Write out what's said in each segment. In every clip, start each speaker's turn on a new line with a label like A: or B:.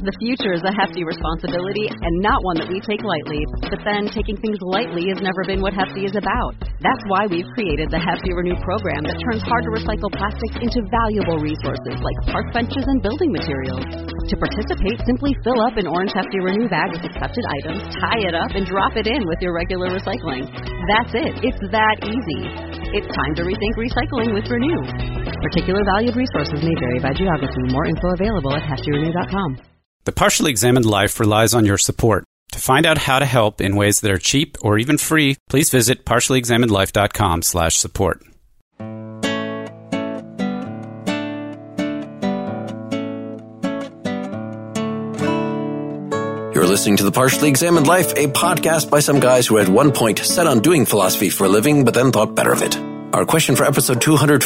A: The future is a hefty responsibility and not one that we take lightly. But then taking things lightly has never been what Hefty is about. That's why we've created the Hefty Renew program that turns hard-to-recycle plastics into valuable resources like park benches and building materials. To participate, simply fill up an orange Hefty Renew bag with accepted items, tie it up, and drop it in with your regular recycling. That's it. It's that easy. It's time to rethink recycling with Renew. Particular valued resources may vary by geography. More info available at heftyrenew.com.
B: The Partially Examined Life relies on your support. To find out how to help in ways that are cheap or even free, please visit partiallyexaminedlife.com/support.
C: You're listening to The Partially Examined Life, a podcast by some guys who at one point set on doing philosophy for a living, but then thought better of it. Our question for episode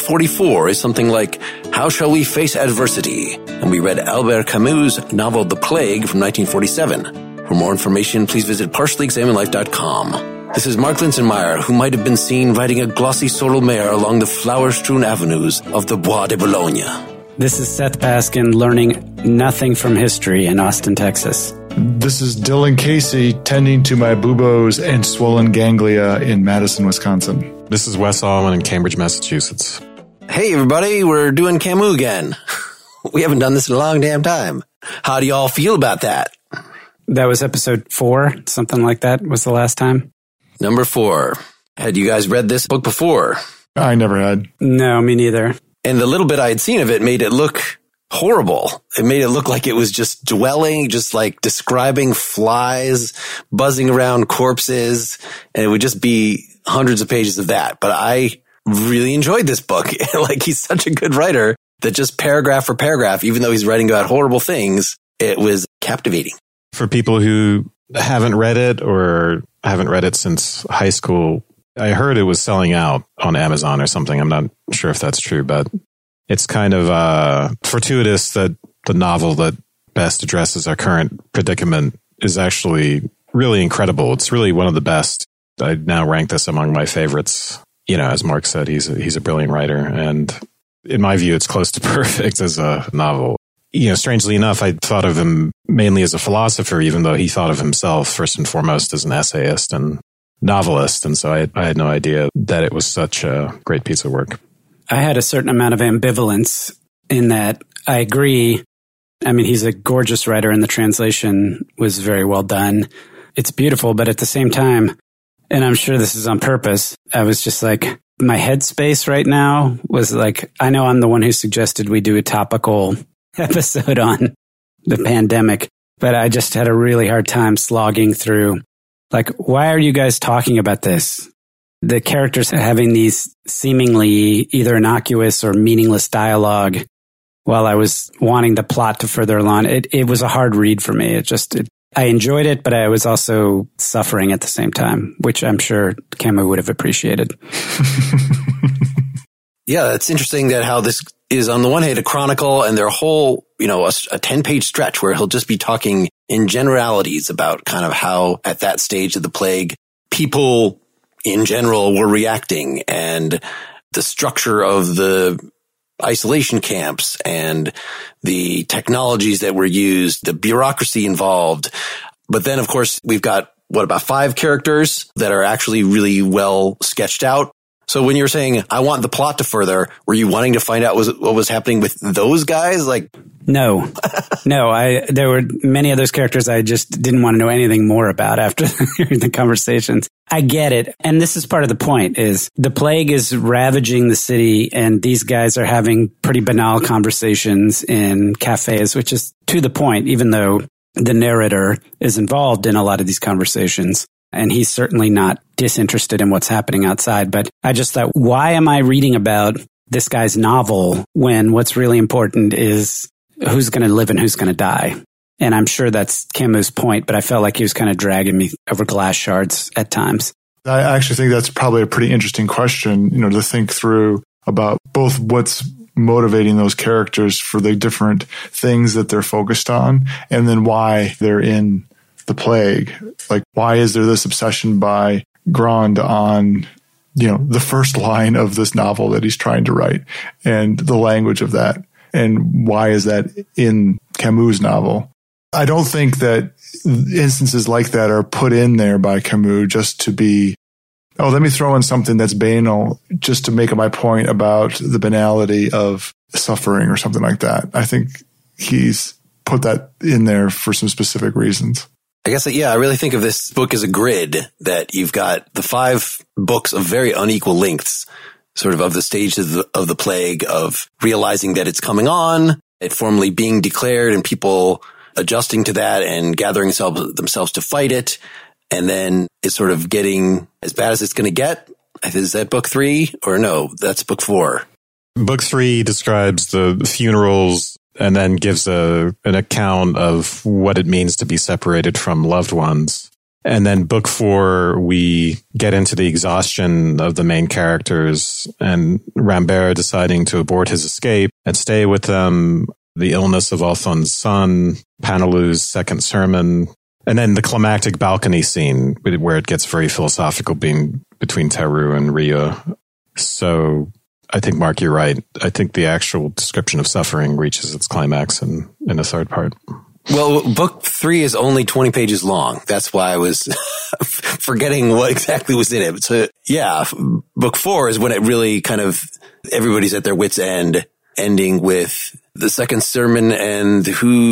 C: 244 is something like, how shall we face adversity? And we read Albert Camus' novel The Plague from 1947. For more information, please visit partiallyexaminedlife.com. This is Mark Linsenmeyer, who might have been seen riding a glossy sorrel mare along the flower-strewn avenues of the Bois de Boulogne.
B: This is Seth Baskin learning nothing from history in Austin, Texas.
D: This is Dylan Casey tending to my buboes and swollen ganglia in Madison, Wisconsin.
E: This is Wes Allman in Cambridge, Massachusetts.
C: Hey everybody, we're doing Camus again. We haven't done this in a long damn time. How do y'all feel about that?
B: That was episode 4, something like that was the last time.
C: Number 4. Had you guys read this book before?
D: I never had.
B: No, me neither.
C: And the little bit I had seen of it made it look horrible. It made it look like it was just dwelling, just like describing flies buzzing around corpses, and it would just be hundreds of pages of that. But I really enjoyed this book. Like, he's such a good writer that just paragraph for paragraph, even though he's writing about horrible things, it was captivating.
E: For people who haven't read it or haven't read it since high school, I heard it was selling out on Amazon or something. I'm not sure if that's true, but it's kind of fortuitous that the novel that best addresses our current predicament is actually really incredible. It's really one of the best. I now rank this among my favorites. You know, as Mark said, he's a brilliant writer. And in my view, it's close to perfect as a novel. You know, strangely enough, I thought of him mainly as a philosopher, even though he thought of himself first and foremost as an essayist and novelist. And so I had no idea that it was such a great piece of work.
B: I had a certain amount of ambivalence in that I agree. I mean, he's a gorgeous writer and the translation was very well done. It's beautiful, but at the same time, and I'm sure this is on purpose, I was just like, my headspace right now was like, I know I'm the one who suggested we do a topical episode on the pandemic, but I just had a really hard time slogging through, like, why are you guys talking about this? The characters having these seemingly either innocuous or meaningless dialogue while I was wanting the plot to further along. It was a hard read for me. I enjoyed it, but I was also suffering at the same time, which I'm sure Camus would have appreciated.
C: Yeah, it's interesting that how this is on the one hand a chronicle and their whole, you know, a 10-page stretch where he'll just be talking in generalities about kind of how at that stage of the plague, people in general were reacting and the structure of the isolation camps and the technologies that were used, the bureaucracy involved. But then, of course, we've got, about 5 characters that are actually really well sketched out. So when you're saying, I want the plot to further, were you wanting to find out what was happening with those guys? Like,
B: no, there were many of those characters I just didn't want to know anything more about after hearing the conversations. I get it. And this is part of the point is the plague is ravaging the city and these guys are having pretty banal conversations in cafes, which is to the point, even though the narrator is involved in a lot of these conversations. And he's certainly not disinterested in what's happening outside. But I just thought, why am I reading about this guy's novel when what's really important is who's going to live and who's going to die? And I'm sure that's Camus' point, but I felt like he was kind of dragging me over glass shards at times.
D: I actually think that's probably a pretty interesting question, you know, to think through about both what's motivating those characters for the different things that they're focused on, and then why they're in the plague. Like, why is there this obsession by Grand on, you know, the first line of this novel that he's trying to write and the language of that? And why is that in Camus' novel? I don't think that instances like that are put in there by Camus just to be, oh, let me throw in something that's banal just to make my point about the banality of suffering or something like that. I think he's put that in there for some specific reasons.
C: I guess, I really think of this book as a grid, that you've got the 5 books of very unequal lengths, sort of the stages of the plague, of realizing that it's coming on, it formally being declared, and people adjusting to that and gathering themselves to fight it. And then it's sort of getting as bad as it's going to get. Is that book 3? Or no, that's book 4.
E: Book 3 describes the funerals and then gives an account of what it means to be separated from loved ones. And then book 4, we get into the exhaustion of the main characters and Rambert deciding to abort his escape and stay with them, the illness of Alphonse's son, Panelou's second sermon, and then the climactic balcony scene where it gets very philosophical being between Theroux and Rieux. So I think, Mark, you're right. I think the actual description of suffering reaches its climax in the third part.
C: Well, book 3 is only 20 pages long. That's why I was forgetting what exactly was in it. So yeah, book 4 is when it really kind of, everybody's at their wit's end, ending with the second sermon and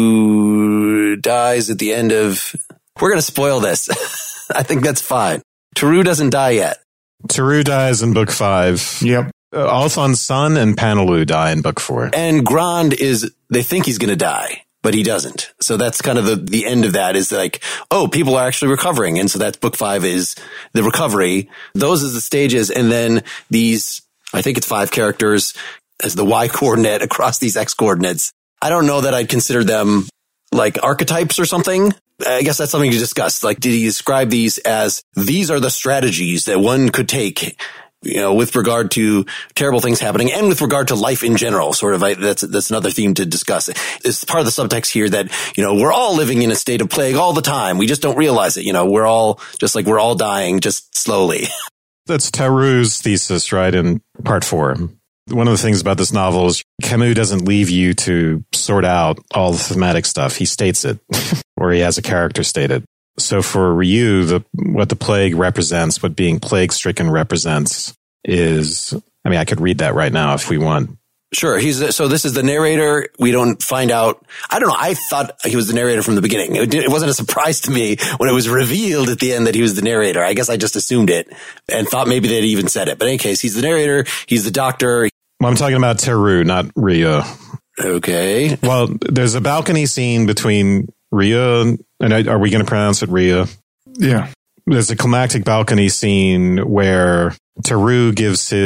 C: who dies at the end of, we're going to spoil this. I think that's fine. Theroux doesn't die yet.
E: Theroux dies in book 5.
D: Yep.
E: Alphonse's son and Panelou die in book 4.
C: And Grand they think he's going to die, but he doesn't. So that's kind of the end of that, is like, oh, people are actually recovering. And so that's book 5 is the recovery. Those are the stages. And then these, I think it's 5 characters as the Y coordinate across these X coordinates. I don't know that I'd consider them like archetypes or something. I guess that's something to discuss. Like, did he describe these as, these are the strategies that one could take, with regard to terrible things happening and with regard to life in general? Sort of, that's another theme to discuss. It's part of the subtext here that, we're all living in a state of plague all the time. We just don't realize it. We're all we're all dying, just slowly.
E: That's Theroux's thesis, right? In part 4. One of the things about this novel is Camus doesn't leave you to sort out all the thematic stuff. He states it, or he has a character state it. So for Rieux, what the plague represents, what being plague-stricken represents is, I could read that right now if we want.
C: Sure. So this is the narrator. We don't find out. I don't know. I thought he was the narrator from the beginning. It wasn't a surprise to me when it was revealed at the end that he was the narrator. I guess I just assumed it and thought maybe they'd even said it. But in any case, he's the narrator. He's the doctor.
E: Well, I'm talking about Theroux, not Rieux.
C: Okay.
E: Well, there's a balcony scene between Rieux, and are we going to pronounce it Rieux?
D: Yeah.
E: There's a climactic balcony scene where Theroux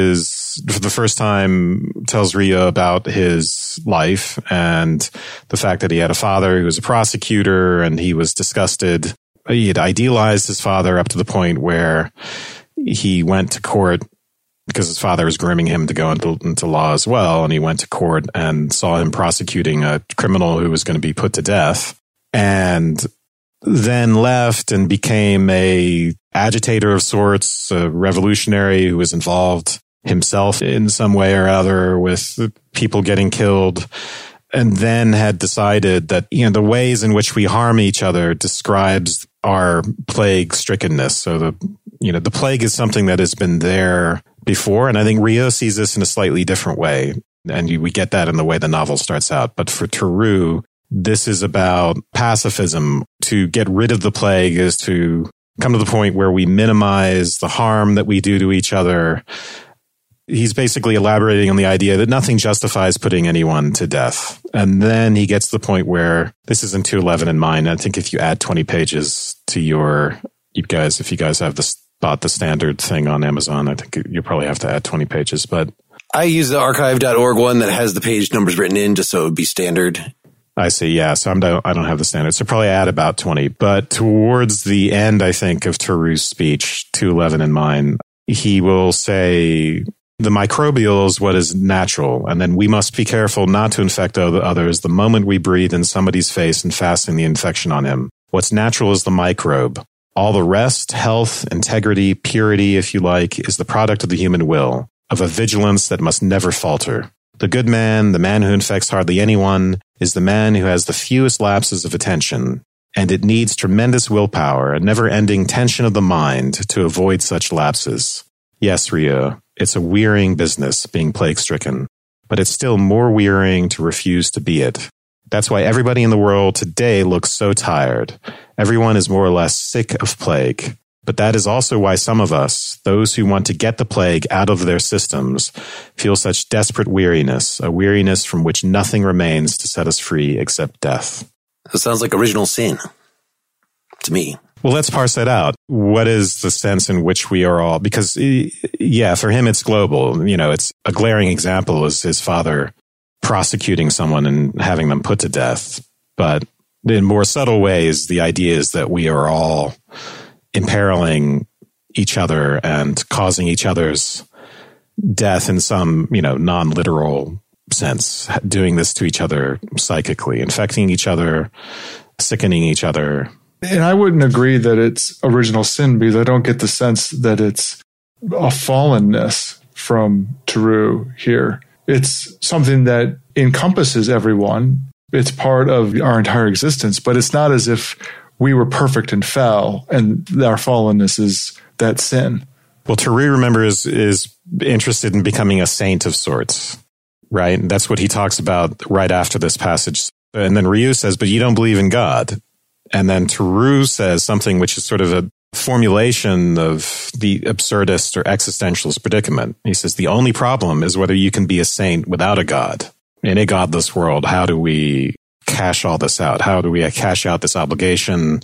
E: for the first time, tells Rieux about his life and the fact that he had a father who was a prosecutor, and he was disgusted. He had idealized his father up to the point where he went to court because his father was grooming him to go into law as well. And he went to court and saw him prosecuting a criminal who was going to be put to death, and then left and became a agitator of sorts, a revolutionary who was involved himself in some way or other with people getting killed, and then had decided that, the ways in which we harm each other describes our plague strickenness. So the plague is something that has been there before. And I think Rieux sees this in a slightly different way. And we get that in the way the novel starts out. But for Theroux, this is about pacifism. To get rid of the plague is to come to the point where we minimize the harm that we do to each other. He's basically elaborating on the idea that nothing justifies putting anyone to death. And then he gets to the point where, this is in 211 in mine. I think if you add 20 pages to if you guys have bought the standard thing on Amazon, I think you'll probably have to add 20 pages. But
C: I use the archive.org one that has the page numbers written in just so it would be standard.
E: I see. Yeah. So I don't have the standard. So probably add about 20. But towards the end, I think, of Theroux's speech, 211 in mine, he will say, the microbial is what is natural, and then we must be careful not to infect others the moment we breathe in somebody's face and fasten the infection on him. What's natural is the microbe. All the rest, health, integrity, purity, if you like, is the product of the human will, of a vigilance that must never falter. The good man, the man who infects hardly anyone, is the man who has the fewest lapses of attention, and it needs tremendous willpower and never-ending tension of the mind to avoid such lapses. Yes, Ryu, it's a wearying business being plague-stricken, but it's still more wearying to refuse to be it. That's why everybody in the world today looks so tired. Everyone is more or less sick of plague. But that is also why some of us, those who want to get the plague out of their systems, feel such desperate weariness, a weariness from which nothing remains to set us free except death.
C: It sounds like original sin to me.
E: Well, let's parse that out. What is the sense in which we are all, because yeah, for him it's global. You know, it's a glaring example is his father prosecuting someone and having them put to death. But in more subtle ways, the idea is that we are all imperiling each other and causing each other's death in some, non-literal sense, doing this to each other psychically, infecting each other, sickening each other.
D: And I wouldn't agree that it's original sin because I don't get the sense that it's a fallenness from Teru here. It's something that encompasses everyone. It's part of our entire existence, but it's not as if we were perfect and fell, and our fallenness is that sin.
E: Well, Teru, remember, is interested in becoming a saint of sorts, right? And that's what he talks about right after this passage. And then Ryu says, but you don't believe in God. And then Teru says something which is sort of a formulation of the absurdist or existentialist predicament. He says, the only problem is whether you can be a saint without a God. In a godless world, how do we cash all this out? How do we cash out this obligation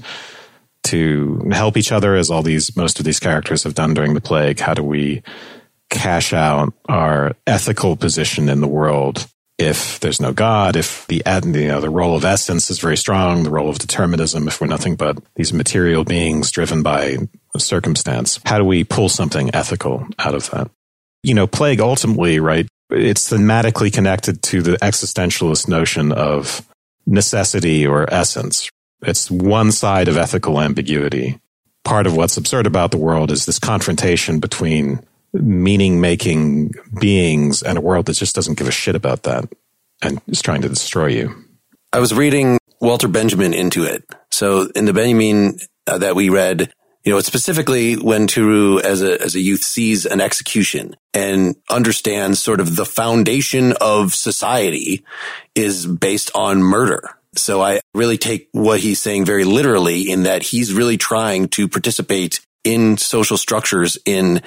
E: to help each other, as most of these characters have done during the plague? How do we cash out our ethical position in the world if there's no God, if the role of essence is very strong, the role of determinism, if we're nothing but these material beings driven by circumstance? How do we pull something ethical out of that? Plague ultimately, right, it's thematically connected to the existentialist notion of necessity or essence. It's one side of ethical ambiguity. Part of what's absurd about the world is this confrontation between meaning-making beings and a world that just doesn't give a shit about that and is trying to destroy you.
C: I was reading Walter Benjamin into it. So in the Benjamin that we read, it's specifically when Teru as a youth sees an execution and understands sort of the foundation of society is based on murder. So I really take what he's saying very literally in that he's really trying to participate in social structures.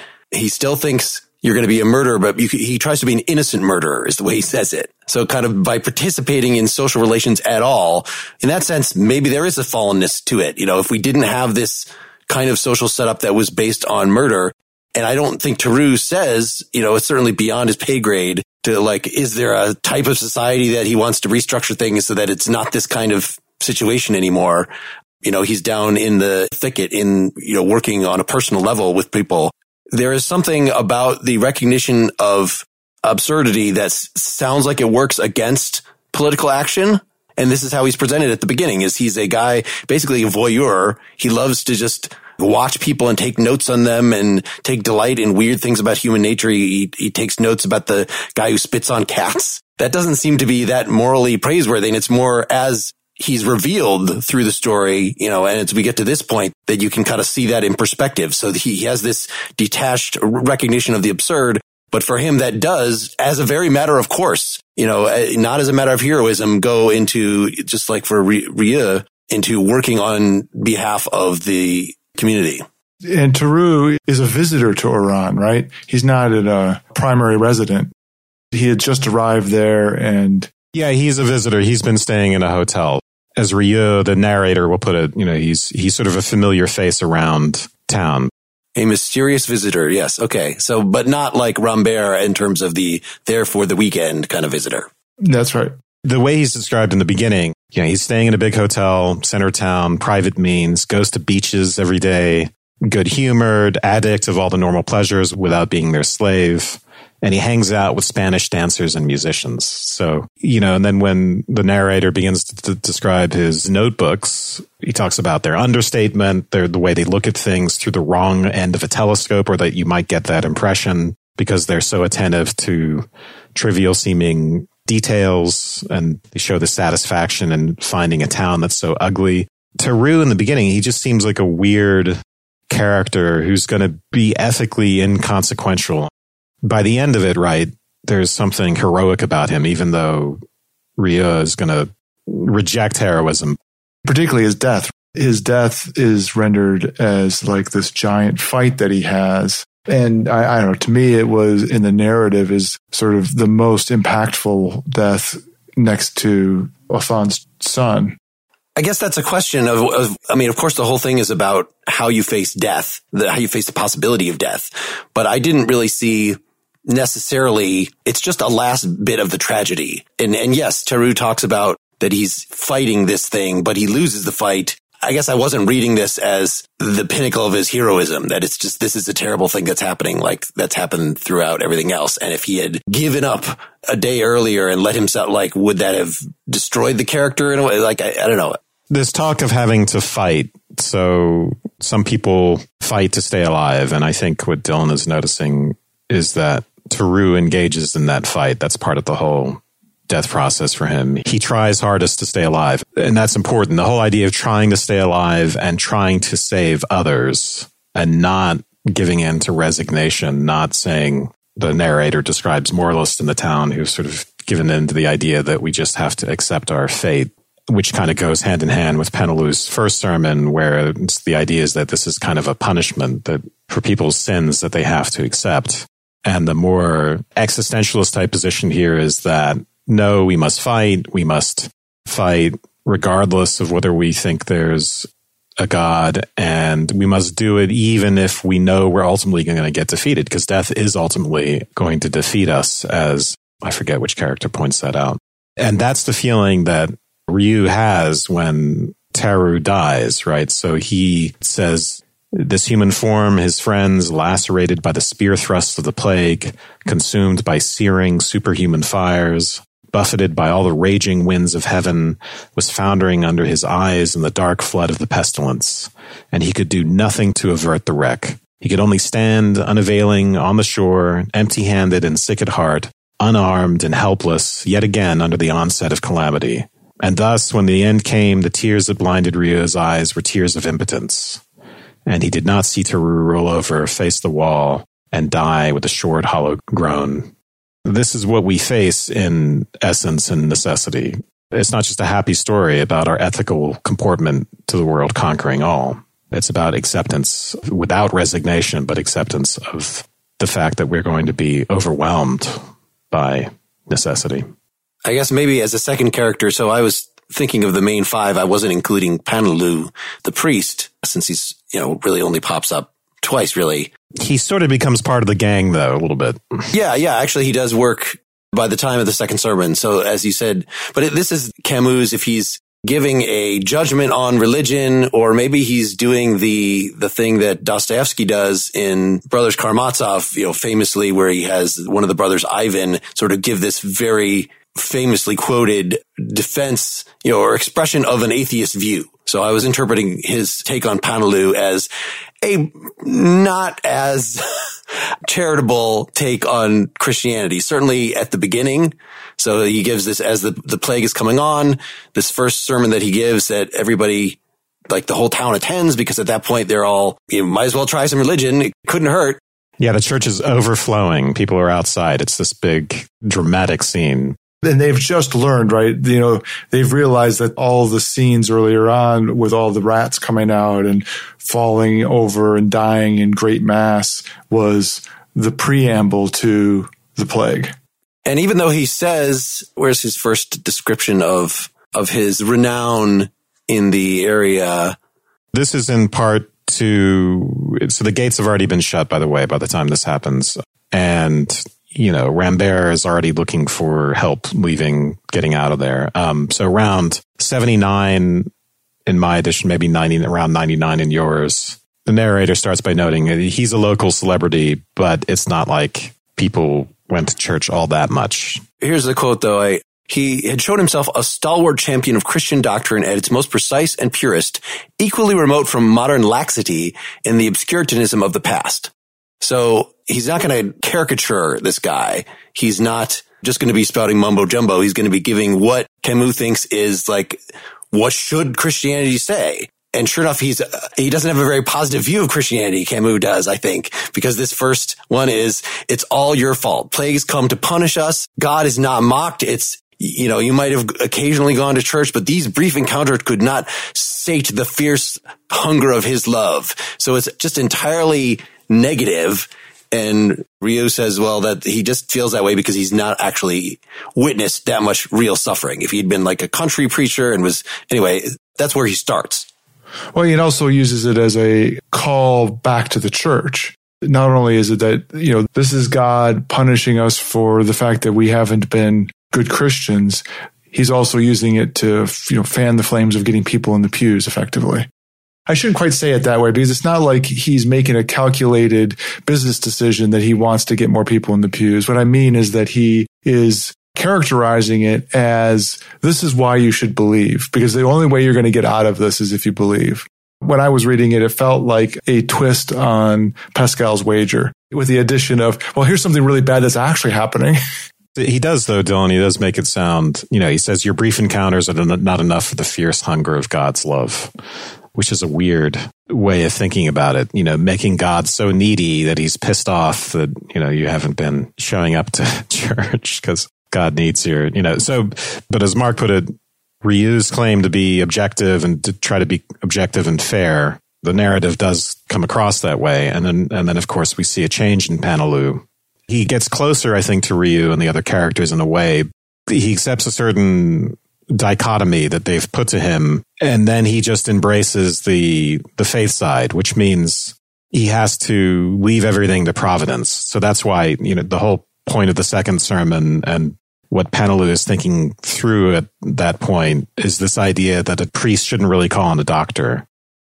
C: He still thinks you're going to be a murderer, but he tries to be an innocent murderer is the way he says it. So kind of by participating in social relations at all, in that sense, maybe there is a fallenness to it. If we didn't have this kind of social setup that was based on murder, and I don't think Teru says, it's certainly beyond his pay grade to is there a type of society that he wants to restructure things so that it's not this kind of situation anymore? He's down in the thicket working on a personal level with people. There is something about the recognition of absurdity that sounds like it works against political action. And this is how he's presented at the beginning, is he's a guy, basically a voyeur. He loves to just watch people and take notes on them and take delight in weird things about human nature. He takes notes about the guy who spits on cats. That doesn't seem to be that morally praiseworthy. And it's more as he's revealed through the story, and as we get to this point that you can kind of see that in perspective. So he has this detached recognition of the absurd, but for him that does, as a very matter of course, not as a matter of heroism, go into, just like for Ryu, into working on behalf of the community.
D: And Teru is a visitor to Iran, right? He's not a primary resident. He had just arrived there and...
E: Yeah, he's a visitor. He's been staying in a hotel. As Ryu, the narrator, will put it, he's sort of a familiar face around town.
C: A mysterious visitor, yes. Okay. So, but not like Rambert in terms of the there for the weekend kind of visitor.
D: That's right.
E: The way he's described in the beginning, he's staying in a big hotel, center town, private means, goes to beaches every day, good-humored, addict of all the normal pleasures without being their slave. And he hangs out with Spanish dancers and musicians. So, and then when the narrator begins to describe his notebooks, he talks about their understatement, the way they look at things through the wrong end of a telescope, or that you might get that impression because they're so attentive to trivial seeming details, and they show the satisfaction in finding a town that's so ugly. Teru in the beginning, he just seems like a weird character who's going to be ethically inconsequential. By the end of it, right, there's something heroic about him, even though Ryu is going to reject heroism.
D: Particularly his death. His death is rendered as like this giant fight that he has. And I don't know, to me, it was in the narrative is sort of the most impactful death next to Othan's son.
C: I guess that's a question of course, the whole thing is about how you face death, how you face the possibility of death. But I didn't really see necessarily, it's just a last bit of the tragedy. And yes, Teru talks about that he's fighting this thing, but he loses the fight. I guess I wasn't reading this as the pinnacle of his heroism, that it's just, this is a terrible thing that's happening, like that's happened throughout everything else. And if he had given up a day earlier and let himself, like, would that have destroyed the character in a way? Like, I don't know.
E: There's talk of having to fight. So some people fight to stay alive. And I think what Dylan is noticing is that Teru engages in that fight. That's part of the whole death process for him. He tries hardest to stay alive. And that's important. The whole idea of trying to stay alive and trying to save others and not giving in to resignation, not saying, the narrator describes moralists in the town who've sort of given in to the idea that we just have to accept our fate, which kind of goes hand in hand with Penelou's first sermon, where it's the idea is that this is kind of a punishment that for people's sins that they have to accept. And the more existentialist type position here is that, no, we must fight. We must fight regardless of whether we think there's a God, and we must do it even if we know we're ultimately going to get defeated, because death is ultimately going to defeat us, as I forget which character points that out. And that's the feeling that Ryu has when Teru dies, right? So he says, this human form, his friends, lacerated by the spear thrusts of the plague, consumed by searing superhuman fires, buffeted by all the raging winds of heaven, was foundering under his eyes in the dark flood of the pestilence, and he could do nothing to avert the wreck. He could only stand unavailing on the shore, empty-handed and sick at heart, unarmed and helpless, yet again under the onset of calamity. And thus, when the end came, the tears that blinded Ryu's eyes were tears of impotence. And he did not see Teru roll over, face the wall, and die with a short, hollow groan. This is what we face in essence and necessity. It's not just a happy story about our ethical comportment to the world conquering all. It's about acceptance without resignation, but acceptance of the fact that we're going to be overwhelmed by necessity.
C: I guess maybe as a second character, so I was thinking of the main five. I wasn't including Penelou, the priest, since he's, really only pops up twice, really.
E: He sort of becomes part of the gang, though, a little bit.
C: Yeah. Actually, he does work by the time of the second sermon. So as you said, but this is Camus, if he's giving a judgment on religion, or maybe he's doing the thing that Dostoevsky does in Brothers Karamazov, famously, where he has one of the brothers, Ivan, sort of give this very famously quoted defense, or expression of an atheist view. So I was interpreting his take on Penelou as a not as charitable take on Christianity, certainly at the beginning. So he gives this as the plague is coming on, this first sermon that he gives that everybody, like the whole town attends, because at that point they're all, you might as well try some religion. It couldn't hurt.
E: Yeah, the church is overflowing. People are outside. It's this big dramatic scene.
D: And they've just learned, right? They've realized that all the scenes earlier on with all the rats coming out and falling over and dying in great mass was the preamble to the plague.
C: And even though he says, where's his first description of his renown in the area?
E: This is in part so the gates have already been shut, by the way, by the time this happens. And Rambert is already looking for help getting out of there. So around 79 in my edition, maybe around 99 in yours, the narrator starts by noting he's a local celebrity, but it's not like people went to church all that much.
C: Here's the quote, though. He had shown himself a stalwart champion of Christian doctrine at its most precise and purest, equally remote from modern laxity in the obscurantism of the past. So he's not going to caricature this guy. He's not just going to be spouting mumbo jumbo. He's going to be giving what Camus thinks is like, what should Christianity say? And sure enough, he doesn't have a very positive view of Christianity. Camus does, I think, because this first one is, it's all your fault. Plagues come to punish us. God is not mocked. It's, you might have occasionally gone to church, but these brief encounters could not sate the fierce hunger of his love. So it's just entirely negative. And Ryu says, well, that he just feels that way because he's not actually witnessed that much real suffering. If he'd been like a country preacher anyway, that's where he starts.
D: Well, he also uses it as a call back to the church. Not only is it that, this is God punishing us for the fact that we haven't been good Christians, he's also using it to, fan the flames of getting people in the pews effectively. I shouldn't quite say it that way because it's not like he's making a calculated business decision that he wants to get more people in the pews. What I mean is that he is characterizing it as, this is why you should believe, because the only way you're going to get out of this is if you believe. When I was reading it, it felt like a twist on Pascal's wager with the addition of, well, here's something really bad that's actually happening.
E: He does, though, Dylan. He does make it sound, he says your brief encounters are not enough for the fierce hunger of God's love, which is a weird way of thinking about it. Making God so needy that he's pissed off that, you haven't been showing up to church because God needs your, but as Mark put it, Ryu's claim to be objective and to try to be objective and fair, the narrative does come across that way. And then of course, we see a change in Panaloo. He gets closer, I think, to Ryu and the other characters in a way. He accepts a certain dichotomy that they've put to him, and then he just embraces the faith side, which means he has to leave everything to providence. So that's why, the whole point of the second sermon and what Panaloo is thinking through at that point is this idea that a priest shouldn't really call on a doctor,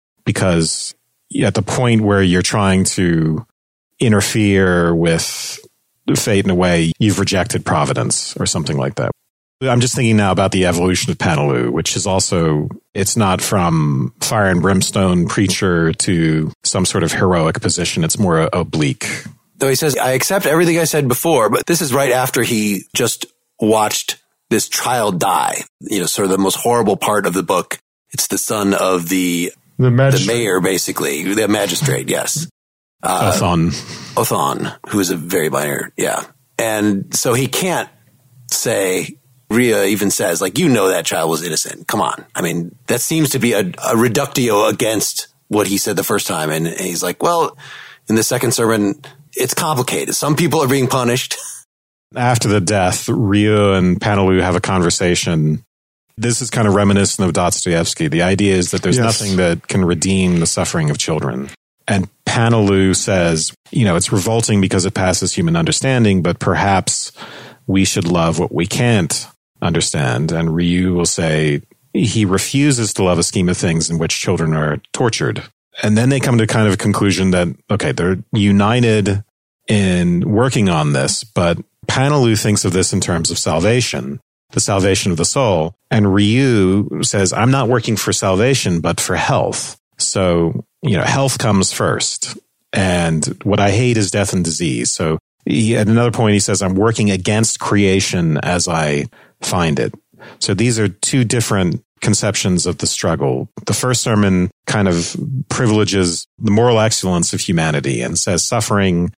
E: because at the point where you're trying to interfere with fate in a way, you've rejected providence or something like that. I'm just thinking now about the evolution of Panaloo, which is also, it's not from fire and brimstone preacher to some sort of heroic position. It's more oblique.
C: Though he says, I accept everything I said before, but this is right after he just watched this child die. Sort of the most horrible part of the book. It's the son of the mayor, basically, the magistrate, yes. Othon, who is a very minor, yeah. And so he can't say, Rhea even says, that child was innocent. Come on. I mean, that seems to be a reductio against what he said the first time. And he's like, well, in the second sermon, it's complicated. Some people are being punished.
E: After the death, Ryu and Panaloo have a conversation. This is kind of reminiscent of Dostoevsky. The idea is that there's nothing that can redeem the suffering of children. And Panaloo says, it's revolting because it passes human understanding, but perhaps we should love what we can't understand. And Ryu will say he refuses to love a scheme of things in which children are tortured. And then they come to kind of a conclusion that, okay, they're united in working on this, but Panaloo thinks of this in terms of salvation, the salvation of the soul. And Ryu says, I'm not working for salvation, but for health. So, health comes first. And what I hate is death and disease. So at another point, he says, I'm working against creation as I find it. So these are two different conceptions of the struggle. The first sermon kind of privileges the moral excellence of humanity and says suffering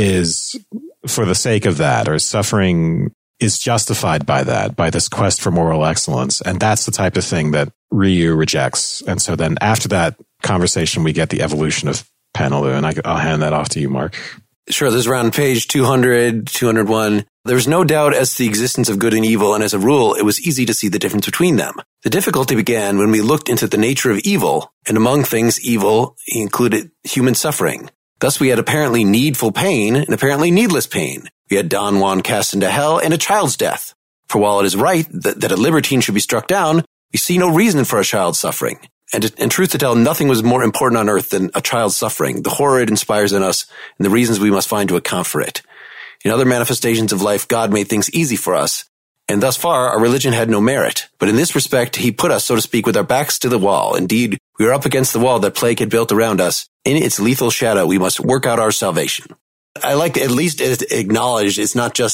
E: is for the sake of that, or suffering is justified by that, by this quest for moral excellence. And that's the type of thing that Ryu rejects. And so then after that conversation, we get the evolution of Panaloo. And I'll hand that off to you, Mark.
C: Sure. This is around page 200, 201. There was no doubt as to the existence of good and evil, and as a rule, it was easy to see the difference between them. The difficulty began when we looked into the nature of evil, and among things evil included human suffering. Thus we had apparently needful pain and apparently needless pain. We had Don Juan cast into hell and a child's death. For while it is right that a libertine should be struck down, we see no reason for a child's suffering. And truth to tell, nothing was more important on earth than a child's suffering, the horror it inspires in us, and the reasons we must find to account for it. In other manifestations of life, God made things easy for us, and thus far our religion had no merit. But in this respect, he put us, so to speak, with our backs to the wall. Indeed, we were up against the wall that plague had built around us. In its lethal shadow, we must work out our salvation. I like to at least acknowledge it's not just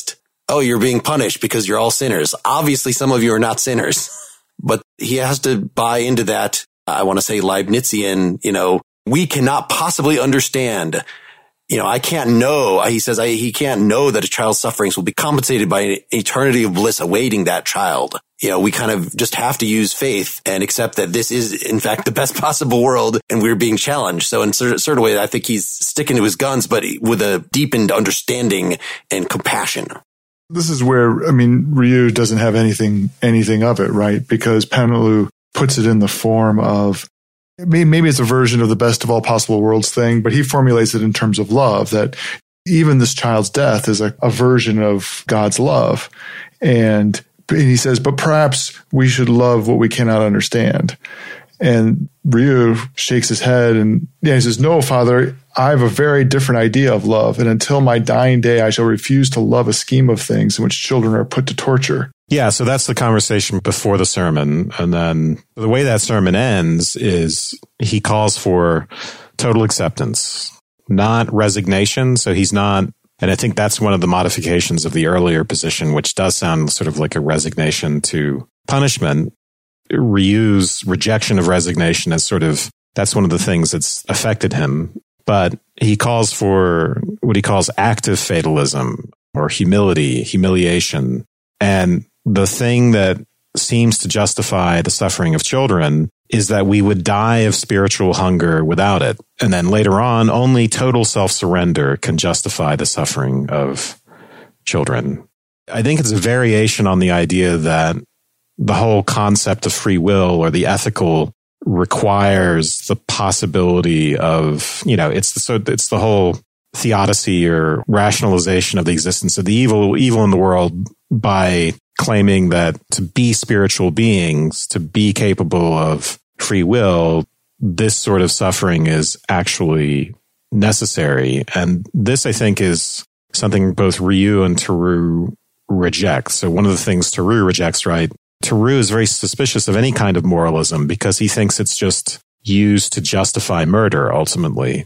C: oh, you're being punished because you're all sinners. Obviously, some of you are not sinners. But he has to buy into that, I want to say Leibnizian, we cannot possibly understand. I can't know. He says he can't know that a child's sufferings will be compensated by an eternity of bliss awaiting that child. We kind of just have to use faith and accept that this is, in fact, the best possible world and we're being challenged. So in a certain way, I think he's sticking to his guns, but with a deepened understanding and compassion.
D: This is where, Ryu doesn't have anything of it, right? Because Penelu puts it in the form of, maybe it's a version of the best of all possible worlds thing, but he formulates it in terms of love, that even this child's death is a version of God's love. And he says, but perhaps we should love what we cannot understand. And Ryu shakes his head and he says, no, Father, I have a very different idea of love. And until my dying day, I shall refuse to love a scheme of things in which children are put to torture.
E: Yeah, so that's the conversation before the sermon. And then the way that sermon ends is he calls for total acceptance, not resignation. So he's not, and I think that's one of the modifications of the earlier position, which does sound sort of like a resignation to punishment. Ryu's rejection of resignation as that's one of the things that's affected him. But he calls for what he calls active fatalism or humiliation. And the thing that seems to justify the suffering of children is that we would die of spiritual hunger without it. And then later on, only total self-surrender can justify the suffering of children. I think it's a variation on the idea that the whole concept of free will or the ethical requires the possibility of, it's the whole theodicy or rationalization of the existence of the evil in the world by claiming that to be spiritual beings, to be capable of free will, this sort of suffering is actually necessary. And this, I think, is something both Ryu and Teru reject. So one of the things Teru rejects, right? Teru is very suspicious of any kind of moralism because he thinks it's just used to justify murder, ultimately.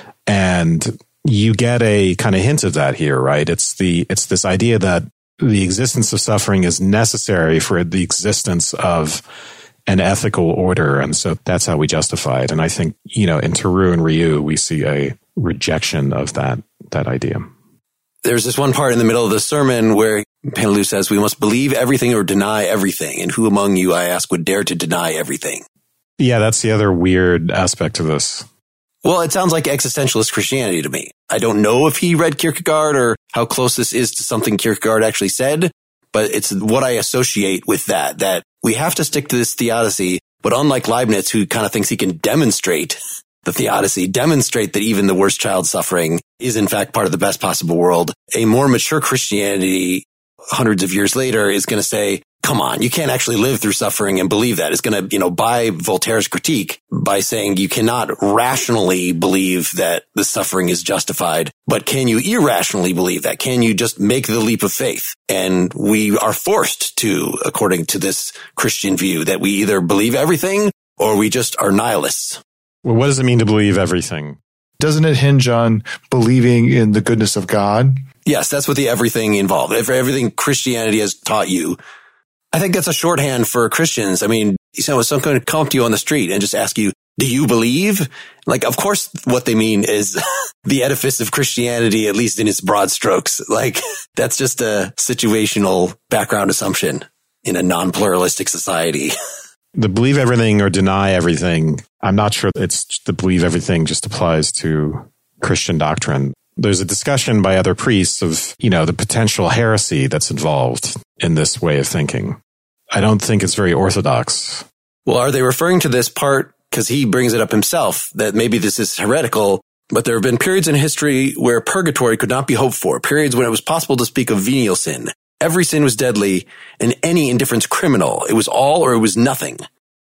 E: And you get a kind of hint of that here, right? It's this idea that the existence of suffering is necessary for the existence of an ethical order. And so that's how we justify it. And I think, in Teru and Ryu, we see a rejection of that idea.
C: There's this one part in the middle of the sermon where Penelu says, we must believe everything or deny everything. And who among you, I ask, would dare to deny everything?
E: Yeah, that's the other weird aspect of this.
C: Well, it sounds like existentialist Christianity to me. I don't know if he read Kierkegaard or how close this is to something Kierkegaard actually said, but it's what I associate with that we have to stick to this theodicy. But unlike Leibniz, who kind of thinks he can demonstrate the theodicy, demonstrate that even the worst child suffering is in fact part of the best possible world, a more mature Christianity hundreds of years later is going to say, come on, you can't actually live through suffering and believe that. It's going to, buy Voltaire's critique by saying you cannot rationally believe that the suffering is justified, but can you irrationally believe that? Can you just make the leap of faith? And we are forced to, according to this Christian view, that we either believe everything or we just are nihilists.
E: Well, what does it mean to believe everything?
D: Doesn't it hinge on believing in the goodness of God?
C: Yes, that's what the everything involved. Everything Christianity has taught you. I think that's a shorthand for Christians. I mean, someone could come up to you on the street and just ask you, do you believe? Like, of course, what they mean is the edifice of Christianity, at least in its broad strokes. Like, that's just a situational background assumption in a non-pluralistic society.
E: The believe everything or deny everything, I'm not sure it's the believe everything just applies to Christian doctrine. There's a discussion by other priests of, the potential heresy that's involved in this way of thinking. I don't think it's very orthodox.
C: Well, are they referring to this part, because he brings it up himself, that maybe this is heretical, but there have been periods in history where purgatory could not be hoped for, periods when it was possible to speak of venial sin. Every sin was deadly and any indifference criminal. It was all or it was nothing.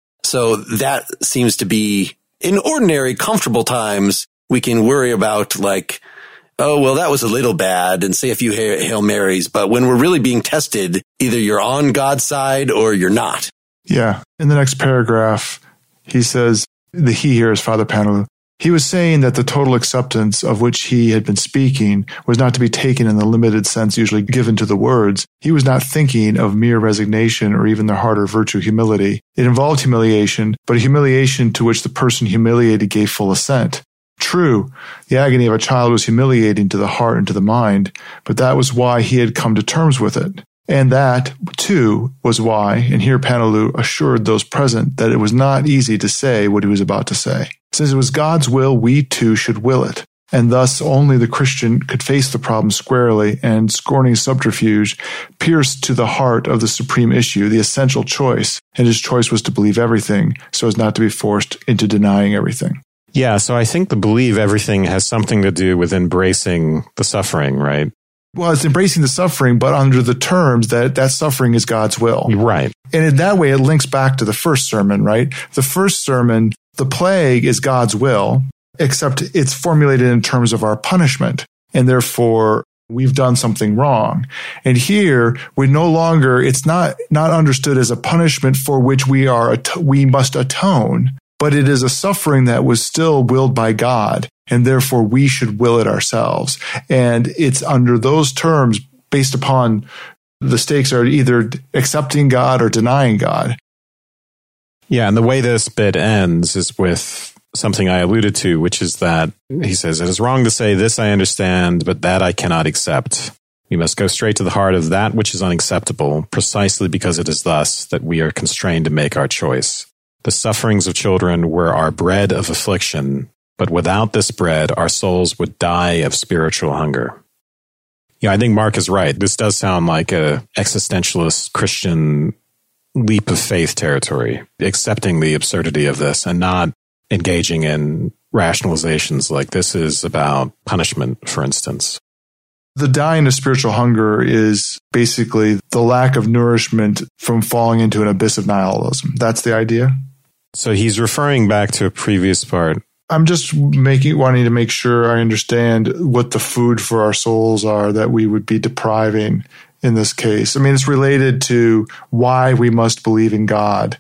C: So that seems to be, in ordinary, comfortable times, we can worry about like, oh, well, that was a little bad and say a few Hail Marys. But when we're really being tested, either you're on God's side or you're not.
D: Yeah. In the next paragraph, he says, the he here is Father Penelu. He was saying that the total acceptance of which he had been speaking was not to be taken in the limited sense usually given to the words. He was not thinking of mere resignation or even the harder virtue, humility. It involved humiliation, but a humiliation to which the person humiliated gave full assent. True, the agony of a child was humiliating to the heart and to the mind, but that was why he had come to terms with it. And that, too, was why, and here Panelu assured those present that it was not easy to say what he was about to say. Since it was God's will, we too should will it. And thus only the Christian could face the problem squarely and, scorning subterfuge, pierce to the heart of the supreme issue, the essential choice. And his choice was to believe everything so as not to be forced into denying everything.
E: Yeah, so I think the believe everything has something to do with embracing the suffering, right?
D: Well, it's embracing the suffering, but under the terms that suffering is God's will.
E: Right.
D: And in that way, it links back to the first sermon, right? The first sermon, the plague is God's will, except it's formulated in terms of our punishment. And therefore, we've done something wrong. And here, we no longer, it's not understood as a punishment for which we must atone, but it is a suffering that was still willed by God. And therefore, we should will it ourselves. And it's under those terms, based upon the stakes are either accepting God or denying God.
E: Yeah, and the way this bit ends is with something I alluded to, which is that he says, "It is wrong to say this I understand, but that I cannot accept. We must go straight to the heart of that which is unacceptable, precisely because it is thus that we are constrained to make our choice. The sufferings of children were our bread of affliction, but without this bread, our souls would die of spiritual hunger." Yeah, I think Mark is right. This does sound like a existentialist Christian leap of faith territory, accepting the absurdity of this and not engaging in rationalizations like this is about punishment, for instance.
D: The dying of spiritual hunger is basically the lack of nourishment from falling into an abyss of nihilism. That's the idea.
E: So he's referring back to a previous part.
D: I'm just wanting to make sure I understand what the food for our souls are that we would be depriving in this case. I mean, it's related to why we must believe in God.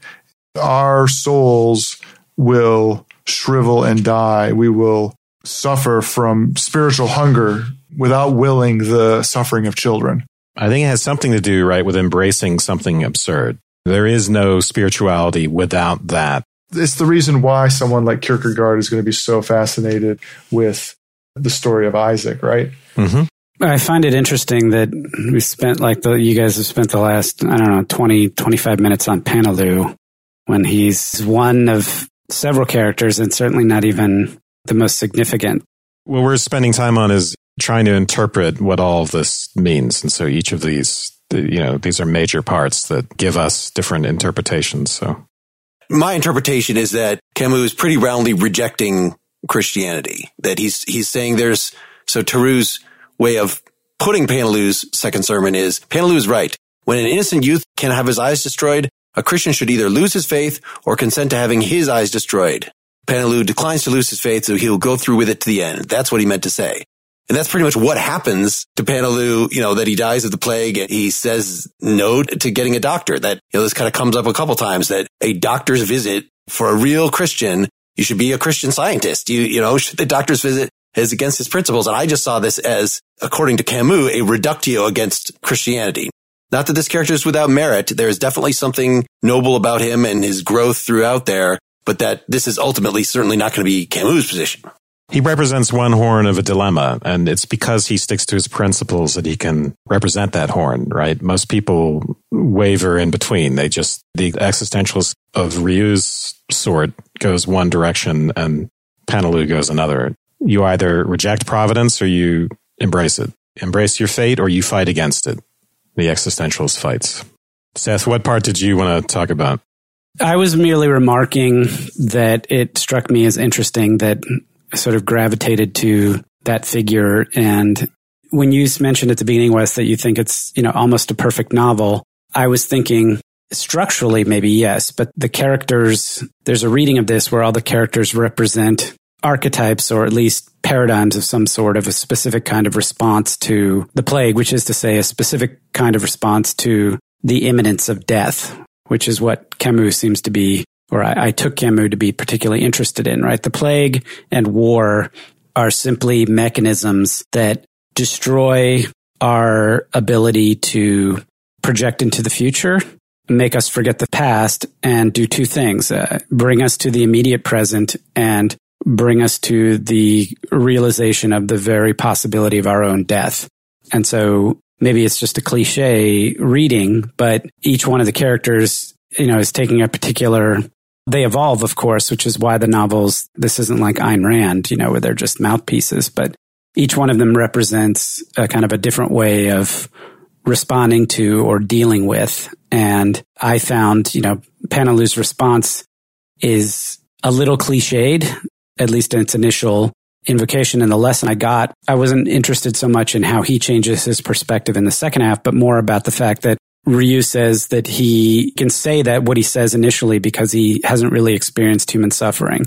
D: Our souls will shrivel and die. We will suffer from spiritual hunger without willing the suffering of children.
E: I think it has something to do, right, with embracing something absurd. There is no spirituality without that.
D: It's the reason why someone like Kierkegaard is going to be so fascinated with the story of Isaac, right?
E: Mm-hmm.
B: I find it interesting that we spent you guys have spent the last, 20, 25 minutes on Panelu when he's one of several characters and certainly not even the most significant.
E: What we're spending time on is trying to interpret what all of this means. And so each of these, these are major parts that give us different interpretations. So
C: my interpretation is that Camus is pretty roundly rejecting Christianity, that he's saying so Theroux's way of putting Panelu's second sermon is, Panelu is right. When an innocent youth can have his eyes destroyed, a Christian should either lose his faith or consent to having his eyes destroyed. Panelu declines to lose his faith, so he'll go through with it to the end. That's what he meant to say. And that's pretty much what happens to Panelu, that he dies of the plague. And he says no to getting a doctor. That, this kind of comes up a couple times, that a doctor's visit for a real Christian, you should be a Christian scientist. The doctor's visit is against his principles. And I just saw this as, according to Camus, a reductio against Christianity. Not that this character is without merit. There is definitely something noble about him and his growth throughout there, but that this is ultimately certainly not going to be Camus' position.
E: He represents one horn of a dilemma, and it's because he sticks to his principles that he can represent that horn, right? Most people waver in between. The existentialist of Rieux's sort goes one direction and Panelu goes another. You either reject providence or you embrace it. Embrace your fate or you fight against it. The existentialist fights. Seth, what part did you want to talk about?
B: I was merely remarking that it struck me as interesting that I sort of gravitated to that figure. And when you mentioned at the beginning, Wes, that you think it's, almost a perfect novel, I was thinking structurally, maybe yes, but the characters, there's a reading of this where all the characters represent archetypes or at least paradigms of some sort of a specific kind of response to the plague, which is to say a specific kind of response to the imminence of death, which is what Camus seems to be or I took Camus to be particularly interested in, right? The plague and war are simply mechanisms that destroy our ability to project into the future, make us forget the past, and do two things, bring us to the immediate present and bring us to the realization of the very possibility of our own death. And so maybe it's just a cliche reading, but each one of the characters, is taking a particular, they evolve, of course, which is why the novels, this isn't like Ayn Rand, where they're just mouthpieces, but each one of them represents a kind of a different way of responding to or dealing with. And I found, Panalu's response is a little cliched, at least in its initial invocation. And the lesson I got, I wasn't interested so much in how he changes his perspective in the second half, but more about the fact that Ryu says that he can say that what he says initially because he hasn't really experienced human suffering.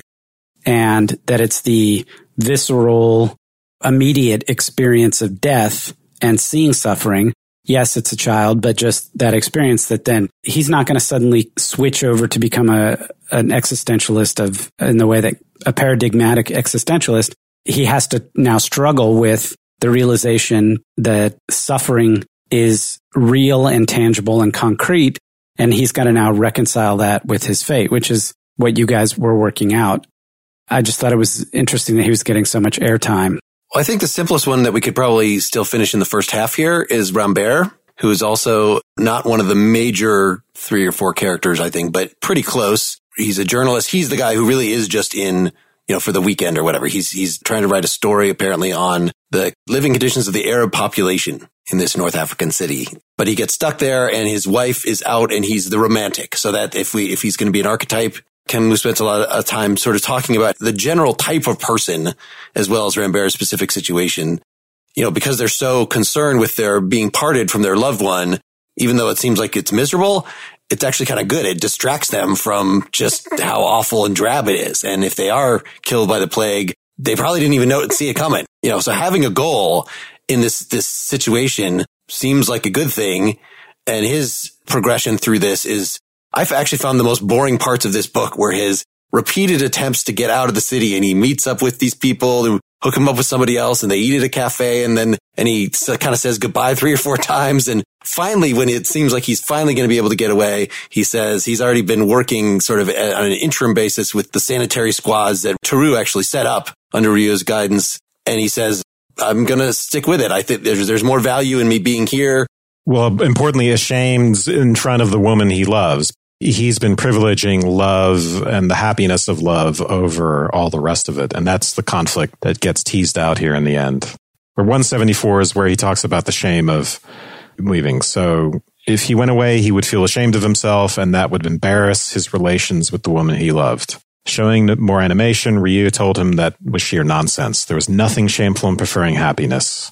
B: And that it's the visceral, immediate experience of death and seeing suffering. Yes, it's a child, but just that experience that then he's not going to suddenly switch over to become an existentialist in the way that a paradigmatic existentialist. He has to now struggle with the realization that suffering is real and tangible and concrete. And he's got to now reconcile that with his fate, which is what you guys were working out. I just thought it was interesting that he was getting so much airtime.
C: Well, I think the simplest one that we could probably still finish in the first half here is Rambert, who is also not one of the major 3 or 4 characters, I think, but pretty close. He's a journalist. He's the guy who really is just in, for the weekend or whatever. He's trying to write a story apparently on the living conditions of the Arab population in this North African city. But he gets stuck there and his wife is out and he's the romantic. So that if he's going to be an archetype, Camus spends a lot of time sort of talking about the general type of person as well as Rambert's specific situation, because they're so concerned with their being parted from their loved one, even though it seems like it's miserable, it's actually kind of good. It distracts them from just how awful and drab it is. And if they are killed by the plague, they probably didn't even see it coming. So having a goal in this situation seems like a good thing. And his progression through this is, I've actually found the most boring parts of this book were his repeated attempts to get out of the city, and he meets up with these people who hook him up with somebody else and they eat at a cafe, and he kind of says goodbye 3 or 4 times. And finally, when it seems like he's finally going to be able to get away, he says he's already been working sort of on an interim basis with the sanitary squads that Theroux actually set up under Ryu's guidance. And he says, I'm going to stick with it. I think there's more value in me being here.
E: Well, importantly, ashamed in front of the woman he loves. He's been privileging love and the happiness of love over all the rest of it. And that's the conflict that gets teased out here in the end. Where 174 is where he talks about the shame of leaving. So if he went away, he would feel ashamed of himself, and that would embarrass his relations with the woman he loved. Showing more animation, Ryu told him that was sheer nonsense. There was nothing shameful in preferring happiness.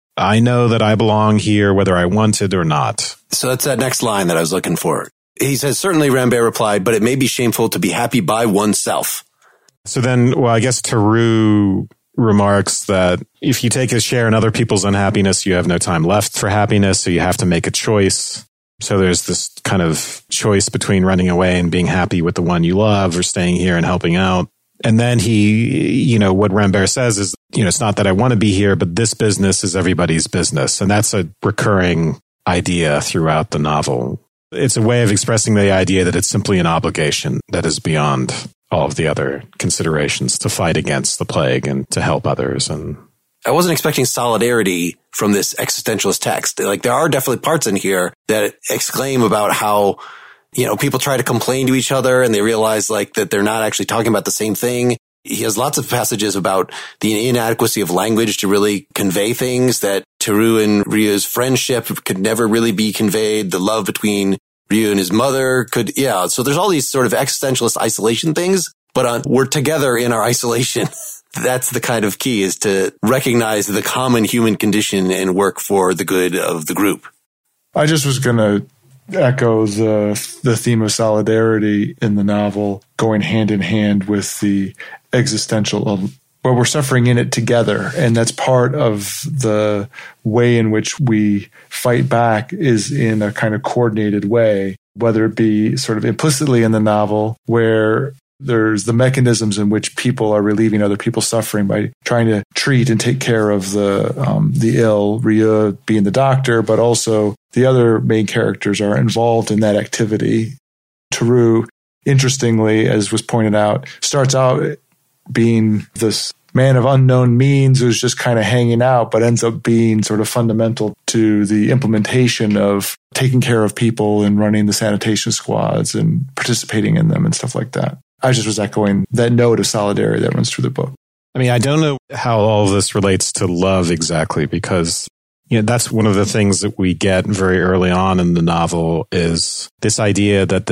E: I know that I belong here whether I wanted or not.
C: So that's that next line that I was looking for. He says, certainly, Rambert replied, but it may be shameful to be happy by oneself.
E: So then, I guess Theroux remarks that if you take a share in other people's unhappiness, you have no time left for happiness, so you have to make a choice. So there's this kind of choice between running away and being happy with the one you love or staying here and helping out. And then he, what Rambert says is, it's not that I want to be here, but this business is everybody's business. And that's a recurring idea throughout the novel. It's a way of expressing the idea that it's simply an obligation that is beyond all of the other considerations to fight against the plague and to help others. And
C: I wasn't expecting solidarity from this existentialist text. Like, there are definitely parts in here that exclaim about how, people try to complain to each other and they realize that they're not actually talking about the same thing. He has lots of passages about the inadequacy of language to really convey things, that Theroux and Ryu's friendship could never really be conveyed. The love between Ryu and his mother could, So there's all these sort of existentialist isolation things, but we're together in our isolation. That's the kind of key, is to recognize the common human condition and work for the good of the group.
D: I just was going to echo the theme of solidarity in the novel going hand in hand with the existential, where we're suffering in it together. And that's part of the way in which we fight back, is in a kind of coordinated way. whether it be sort of implicitly in the novel, where there's the mechanisms in which people are relieving other people's suffering by trying to treat and take care of the ill, Ryu being the doctor, but also the other main characters are involved in that activity. Teru, interestingly, as was pointed out, starts out being this man of unknown means who's just kind of hanging out, but ends up being sort of fundamental to the implementation of taking care of people and running the sanitation squads and participating in them and stuff like that. I just was echoing that note of solidarity that runs through the book.
E: I mean, I don't know how all of this relates to love exactly, because that's one of the things that we get very early on in the novel is this idea that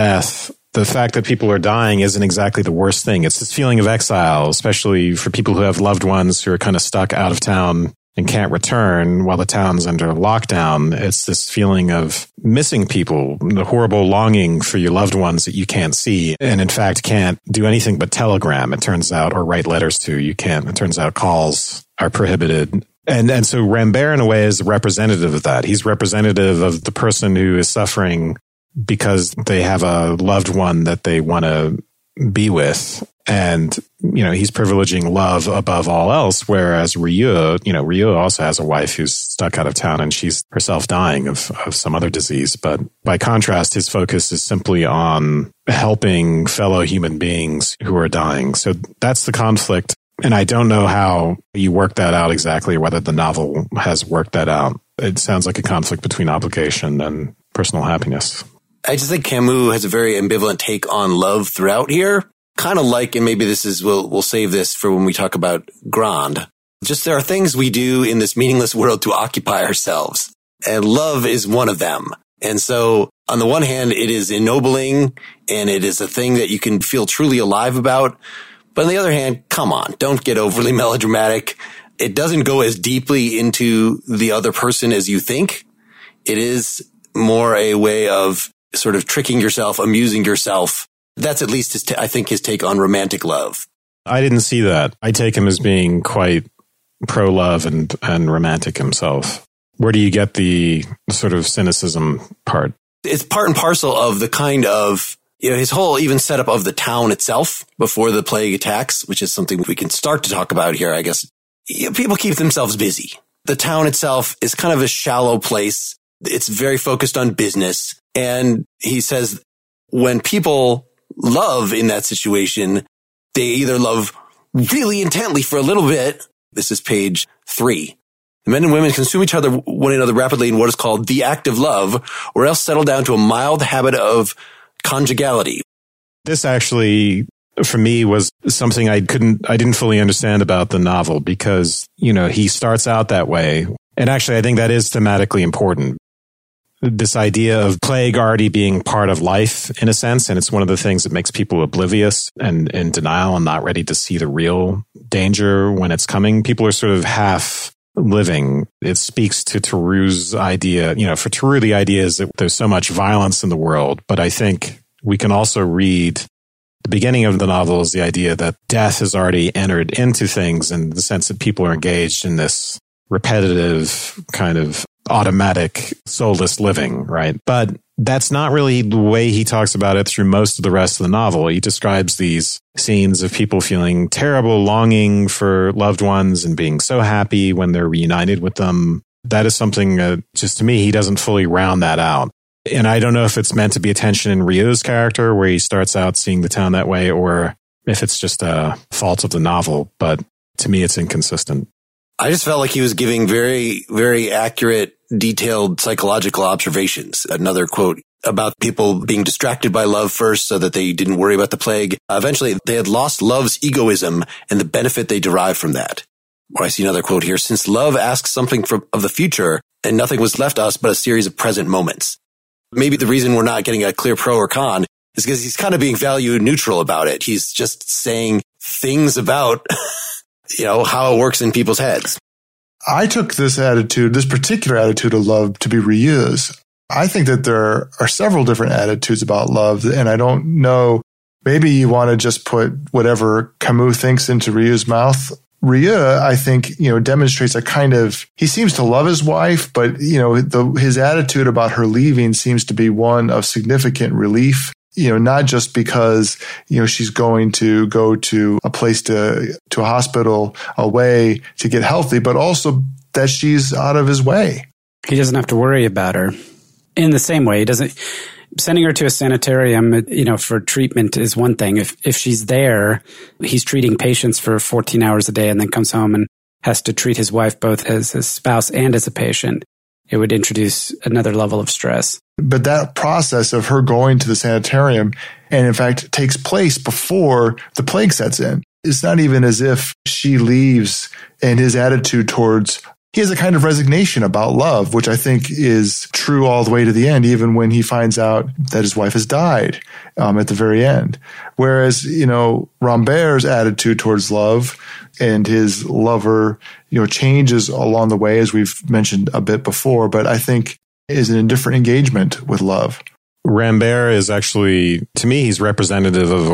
E: the fact that people are dying isn't exactly the worst thing. It's this feeling of exile, especially for people who have loved ones who are kind of stuck out of town and can't return while the town's under lockdown. It's this feeling of missing people, the horrible longing for your loved ones that you can't see, and in fact can't do anything but telegram, it turns out, or write letters to. You can't. It turns out calls are prohibited. And so Rambert, in a way, is representative of that. He's representative of the person who is suffering because they have a loved one that they want to be with. And, he's privileging love above all else. Whereas Ryu also has a wife who's stuck out of town and she's herself dying of some other disease. But by contrast, his focus is simply on helping fellow human beings who are dying. So that's the conflict. And I don't know how you work that out exactly, or whether the novel has worked that out. It sounds like a conflict between obligation and personal happiness.
C: I just think Camus has a very ambivalent take on love throughout here. Kind of like, and maybe we'll save this for when we talk about Grand. Just there are things we do in this meaningless world to occupy ourselves. And love is one of them. And so on the one hand, it is ennobling and it is a thing that you can feel truly alive about. But on the other hand, come on, don't get overly melodramatic. It doesn't go as deeply into the other person as you think. It is more a way of sort of tricking yourself, amusing yourself. That's at least I think his take on romantic love.
E: I didn't see that. I take him as being quite pro-love and romantic himself. Where do you get the sort of cynicism part?
C: It's part and parcel of the kind of, his whole even setup of the town itself before the plague attacks, which is something we can start to talk about here, I guess. People keep themselves busy. The town itself is kind of a shallow place. It's very focused on business. And he says when people love in that situation, they either love really intently for a little bit. This is page 3. The men and women consume one another rapidly in what is called the act of love, or else settle down to a mild habit of conjugality.
E: This actually, for me, was something I didn't fully understand about the novel, because, he starts out that way. And actually, I think that is thematically important. This idea of plague already being part of life, in a sense, and it's one of the things that makes people oblivious and in denial and not ready to see the real danger when it's coming. People are sort of half living. It speaks to Teru's idea. For Teru, the idea is that there's so much violence in the world, but I think we can also read the beginning of the novel is the idea that death has already entered into things, in the sense that people are engaged in this repetitive kind of automatic, soulless living, right? But that's not really the way he talks about it through most of the rest of the novel. He describes these scenes of people feeling terrible longing for loved ones and being so happy when they're reunited with them. That is something, just to me, he doesn't fully round that out. And I don't know if it's meant to be a tension in Ryu's character, where he starts out seeing the town that way, or if it's just a fault of the novel. But to me, it's inconsistent.
C: I just felt like he was giving very, very accurate, detailed psychological observations. Another quote about people being distracted by love first so that they didn't worry about the plague. Eventually, they had lost love's egoism and the benefit they derived from that. Or I see another quote here. Since love asks something of the future, and nothing was left us but a series of present moments. Maybe the reason we're not getting a clear pro or con is because he's kind of being value neutral about it. He's just saying things about how it works in people's heads.
D: I took this particular attitude of love to be Ryu's. I think that there are several different attitudes about love, and I don't know, maybe you want to just put whatever Camus thinks into Ryu's mouth Rhea, I think, demonstrates a kind of, he seems to love his wife, but, his attitude about her leaving seems to be one of significant relief. Not just because, she's going to go to a place to a hospital away to get healthy, but also that she's out of his way.
B: He doesn't have to worry about her. In the same way, sending her to a sanitarium, for treatment is one thing. If she's there, he's treating patients for 14 hours a day and then comes home and has to treat his wife both as a spouse and as a patient. It would introduce another level of stress.
D: But that process of her going to the sanitarium, and in fact takes place before the plague sets in. It's not even as if she leaves and his attitude towards, he has a kind of resignation about love, which I think is true all the way to the end, even when he finds out that his wife has died at the very end. Whereas, Rambert's attitude towards love and his lover, changes along the way, as we've mentioned a bit before, but I think is an indifferent engagement with love.
E: Rambert is actually, to me, he's representative of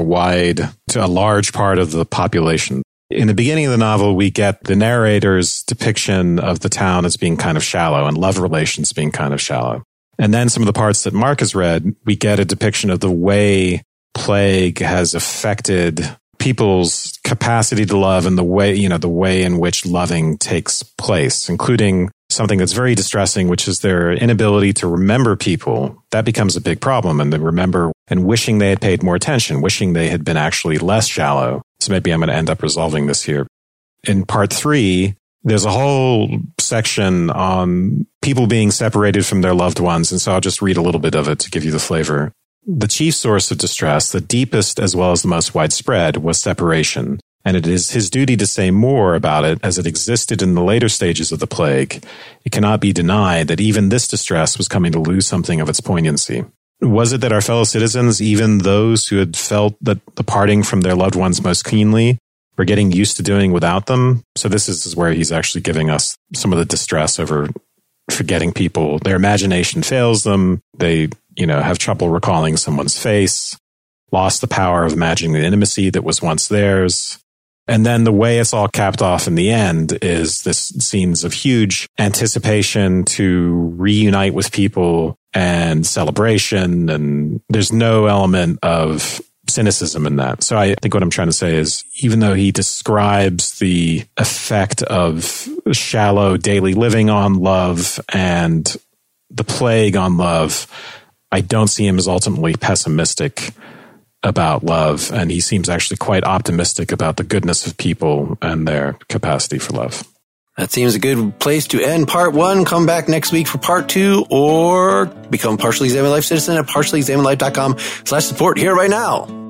E: a large part of the population. In the beginning of the novel, we get the narrator's depiction of the town as being kind of shallow and love relations being kind of shallow. And then some of the parts that Mark has read, we get a depiction of the way plague has affected people's capacity to love and the way in which loving takes place, including something that's very distressing, which is their inability to remember people. That becomes a big problem. And they remember and wishing they had paid more attention, wishing they had been actually less shallow. So maybe I'm going to end up resolving this here. In part 3, there's a whole section on people being separated from their loved ones. And so I'll just read a little bit of it to give you the flavor. The chief source of distress, the deepest as well as the most widespread, was separation. And it is his duty to say more about it as it existed in the later stages of the plague. It cannot be denied that even this distress was coming to lose something of its poignancy. Was it that our fellow citizens, even those who had felt that the parting from their loved ones most keenly, were getting used to doing without them? So this is where he's actually giving us some of the distress over forgetting people. Their imagination fails them. They, have trouble recalling someone's face, lost the power of imagining the intimacy that was once theirs. And then the way it's all capped off in the end is this scenes of huge anticipation to reunite with people and celebration. And there's no element of cynicism in that. So I think what I'm trying to say is, even though he describes the effect of shallow daily living on love and the plague on love, I don't see him as ultimately pessimistic about love, and he seems actually quite optimistic about the goodness of people and their capacity for love.
C: That seems a good place to end part 1. Come back next week for part 2, or become Partially Examined Life citizen at partiallyexaminedlife.com/support here right now.